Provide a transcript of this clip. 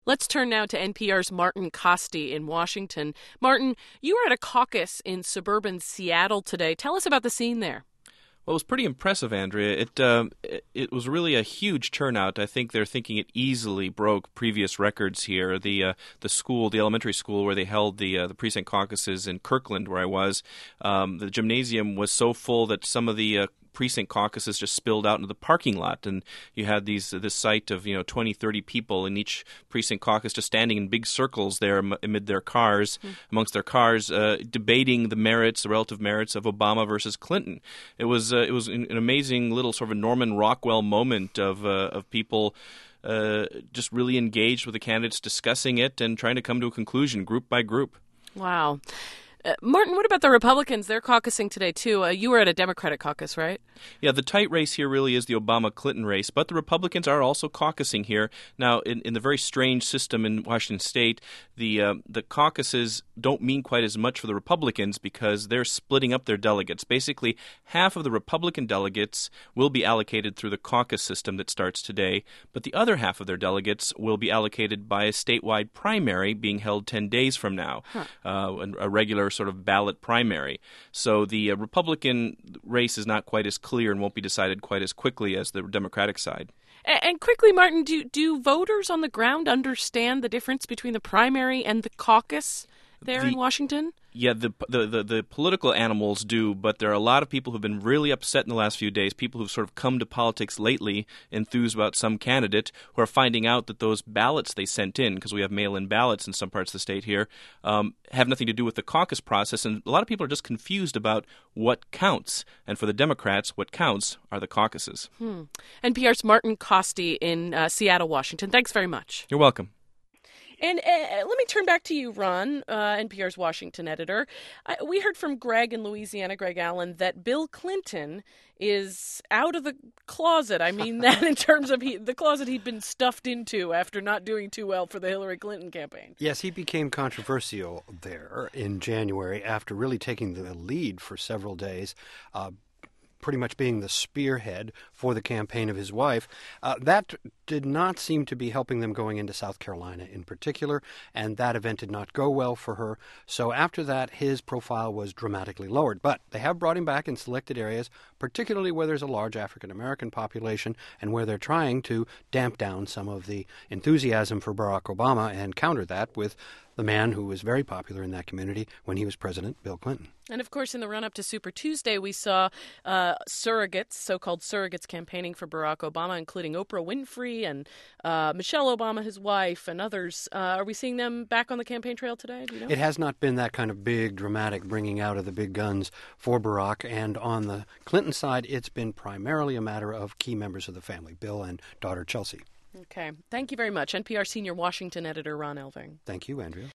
Let's turn now to NPR's Martin Kaste in Washington. Martin, you were at a caucus in suburban Seattle today. Tell us about the scene there. Well, it was pretty impressive, Andrea. It was really a huge turnout. I think they're thinking it easily broke previous records here. The elementary school where they held the precinct caucuses in Kirkland, where I was, the gymnasium was so full that some of the precinct caucuses just spilled out into the parking lot, and you had this sight of 20, 30 people in each precinct caucus just standing in big circles there amid their cars, debating the relative merits of Obama versus Clinton. It was an amazing little sort of a Norman Rockwell moment of people just really engaged with the candidates, discussing it and trying to come to a conclusion group by group. Wow. Martin, what about the Republicans? They're caucusing today, too. You were at a Democratic caucus, right? Yeah, the tight race here really is the Obama-Clinton race, but the Republicans are also caucusing here. Now, in the very strange system in Washington State, the caucuses don't mean quite as much for the Republicans because they're splitting up their delegates. Basically, half of the Republican delegates will be allocated through the caucus system that starts today, but the other half of their delegates will be allocated by a statewide primary being held 10 days from now, a regular sort of ballot primary. So the Republican race is not quite as clear and won't be decided quite as quickly as the Democratic side. And quickly, Martin, do voters on the ground understand the difference between the primary and the caucus there in Washington? Yeah, the political animals do, but there are a lot of people who've been really upset in the last few days, people who've sort of come to politics lately, enthused about some candidate, who are finding out that those ballots they sent in, because we have mail-in ballots in some parts of the state here, have nothing to do with the caucus process, and a lot of people are just confused about what counts. And for the Democrats, what counts are the caucuses. NPR's Martin Kaste in Seattle, Washington. Thanks very much. You're welcome. And let me turn back to you, Ron, NPR's Washington editor. We heard from Greg in Louisiana, Greg Allen, that Bill Clinton is out of the closet. I mean that in terms of the closet he'd been stuffed into after not doing too well for the Hillary Clinton campaign. Yes, he became controversial there in January after really taking the lead for several days, pretty much being the spearhead for the campaign of his wife. That did not seem to be helping them going into South Carolina in particular, and that event did not go well for her. So after that, his profile was dramatically lowered. But they have brought him back in selected areas, particularly where there's a large African-American population and where they're trying to damp down some of the enthusiasm for Barack Obama and counter that with the man who was very popular in that community when he was president, Bill Clinton. And, of course, in the run-up to Super Tuesday, we saw surrogates, so-called surrogates campaigning for Barack Obama, including Oprah Winfrey and Michelle Obama, his wife, and others. Are we seeing them back on the campaign trail today? Do you know? It has not been that kind of big, dramatic bringing out of the big guns for Barack. And on the Clinton side, it's been primarily a matter of key members of the family, Bill and daughter Chelsea. Okay. Thank you very much. NPR senior Washington editor Ron Elving. Thank you, Andrea.